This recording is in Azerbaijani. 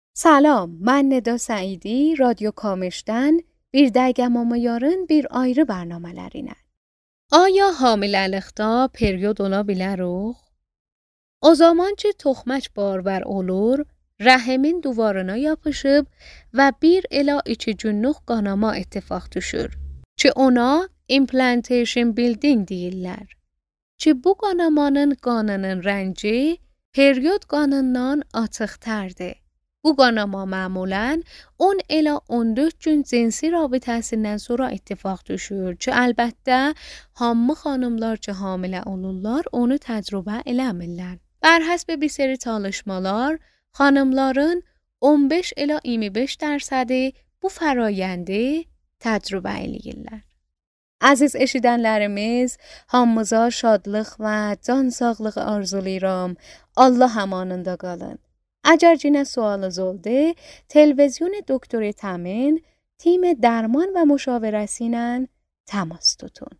Selam, ben Neda Saidi, Radyo Kamış'tan bir dəqiqəmə yarın bir ayrı bərnamələrinə. Aya hamiləlikdə period ola bilərik? O zaman ki toxmac barbar olur, rəhimin divarına yapışıb və 1 ila 2 günlük qanama ittifaq düşür ki ona implantation building deyirlər. Ki bu qanamanın qanının rəngi period qanından açıqtərdir. Bu qanama məmulən 10 ila 14 gün cinsi rabitəsindən sonra ittifaq düşür ki, əlbəttə hamı xanımlar ki hamilə olurlar onu təcrübə eləmirlər. Bər həsb bir seri çalışmalar xanımların 15 ila 25% bu fərayəndi təcrübə eləyirlər. Əziz eşidənlərimiz, hamımıza şadlıq və can sağlığı arzulayıram. Allah amanında qalın. Əgər yenə sualınız oldu, televizyon doktor Təmin, تیم درمان و مشاورسی ilə təmas tutun.